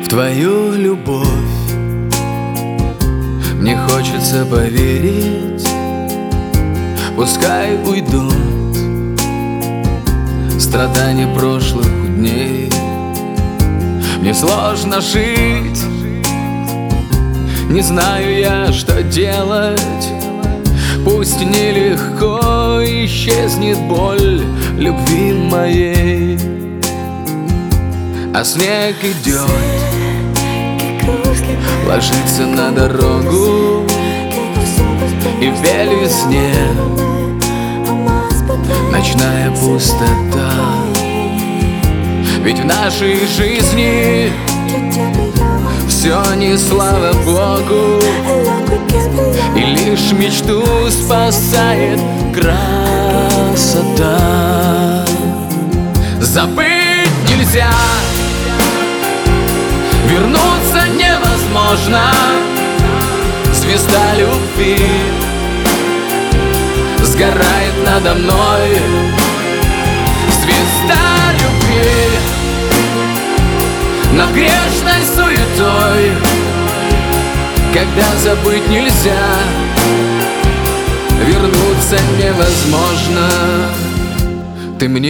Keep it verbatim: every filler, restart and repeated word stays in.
в твою любовь. Мне хочется поверить, пускай уйдут страдания прошлых дней. Мне сложно жить, не знаю я, что делать. Пусть нелегко исчезнет боль любви моей, а снег идет, ложится на дорогу, и в весне ночная пустота. Ведь в нашей жизни все не слава Богу, и лишь мечту спасает красота. Забыть нельзя, вернуться невозможно. Звезда любви сгорает надо мной. Звезда любви над грешной суетой. Когда забыть нельзя, вернуться невозможно. Ты мне